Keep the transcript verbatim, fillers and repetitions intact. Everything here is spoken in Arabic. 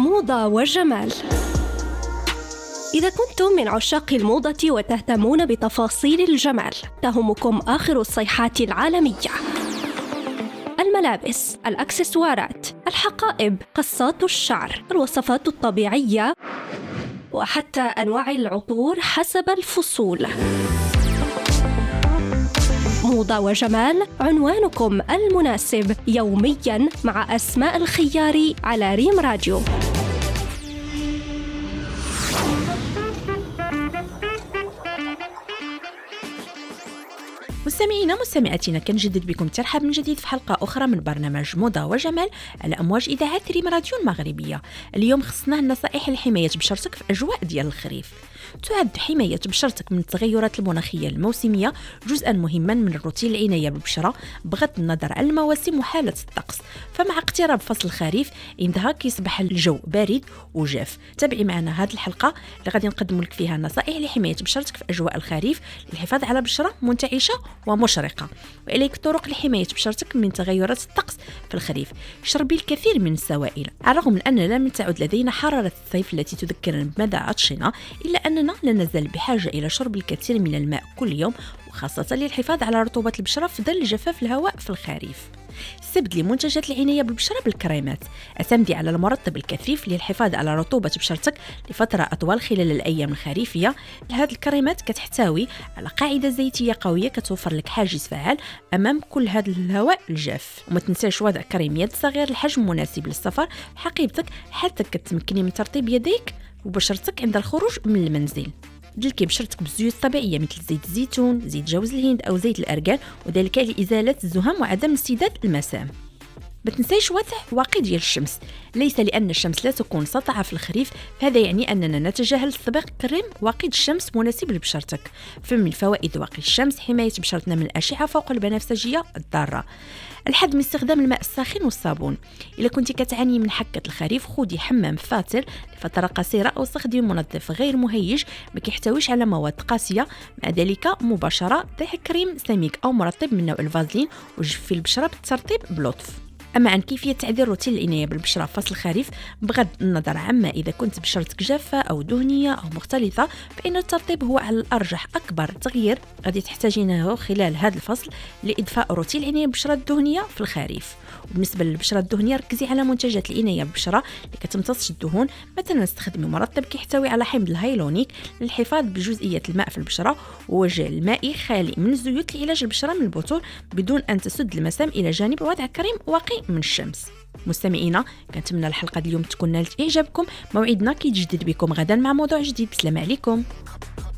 موضة وجمال. إذا كنتم من عشاق الموضة وتهتمون بتفاصيل الجمال، تهمكم آخر الصيحات العالمية: الملابس، الأكسسوارات، الحقائب، قصات الشعر، الوصفات الطبيعية، وحتى أنواع العطور حسب الفصول. موضة وجمال، عنوانكم المناسب يومياً مع أسماء الخياري على ريم راديو. مستمعينا مستمعاتنا، كنجدد بكم ترحب من جديد في حلقة أخرى من برنامج موضة وجمال على أمواج إذاعة ريم راديو المغربية. اليوم خصنا النصائح لحماية بشرتك في أجواء ديال الخريف. تعد حماية بشرتك من التغيرات المناخية الموسمية جزءا مهما من الروتين العناية بالبشرة بغض النظر عن المواسم وحالة الطقس. فمع اقتراب فصل الخريف عندها كيصبح الجو بارد وجاف. تابعي معنا هذه الحلقة اللي غادي نقدم لك فيها نصائح لحماية بشرتك في أجواء الخريف للحفاظ على بشرة منتعشة ومشرقة. وإليك طرق لحماية بشرتك من تغيرات الطقس في الخريف. شربي الكثير من السوائل. على الرغم من أننا لم تعد لدينا حرارة الصيف التي تذكرنا بمدى عطشنا، إلا أننا لا نزال بحاجة إلى شرب الكثير من الماء كل يوم، وخاصة للحفاظ على رطوبة البشرة في ظل جفاف الهواء في الخريف. استبدلي منتجات العناية بالبشرة بالكريمات. اعتمدي على المرطب الكثيف للحفاظ على رطوبة بشرتك لفترة أطول خلال الأيام الخريفية. هذه الكريمات كتحتوي على قاعدة زيتية قوية كتوفر لك حاجز فعال أمام كل هذا الهواء الجاف. وما تنساش وضع كريميات صغير الحجم مناسب للسفر حقيبتك حتى كتمكني من ترطيب يديك وبشرتك عند الخروج من المنزل. دلكي بشرتك بالزيوت الطبيعية مثل زيت الزيتون، زيت جوز الهند أو زيت الأرغان، وذلك لإزالة الزهام وعدم انسداد المسام. ما تنسيش وضع واقي ديال الشمس. ليس لأن الشمس لا تكون ساطعة في الخريف فهذا يعني أننا نتجاهل استطباق كريم واقي الشمس مناسب لبشرتك. فمن فوائد واقي الشمس حماية بشرتنا من الأشعة فوق البنفسجية الضارة. الحد من استخدام الماء الساخن والصابون. إذا كنت كتعاني من حكة الخريف خذي حمام فاتر لفترة قصيرة أو استخدمي منظف غير مهيج ما كيحتويش على مواد قاسية. مع ذلك مباشرة ضعي كريم سميك أو مرطب من نوع الفازلين وجفي البشرة بالترطيب بلطف. أما عن كيفية تعديل روتين العناية بالبشرة في فصل الخريف بغض النظر عما إذا كنت بشرتك جافة أو دهنية أو مختلطة، فإن الترطيب هو على الأرجح أكبر تغيير غادي تحتاجينه خلال هذا الفصل لإضفاء روتين العناية بالبشرة الدهنية في الخريف. وبالنسبة للبشرة الدهنية ركزي على منتجات العناية بالبشرة اللي كتمتص الدهون. مثلا استخدمي مرطب كيحتوي على حمض الهيلونيك للحفاظ بجزئية الماء في البشرة، وجل مائي خالي من الزيوت لعلاج البشرة من البثور بدون أن تسد المسام، إلى جانب وضع كريم واقي من الشمس. مستمعينا، كنتمنى الحلقة اليوم تكون نالت إعجابكم. موعدنا كيتجدد بكم غدا مع موضوع جديد. سلام عليكم.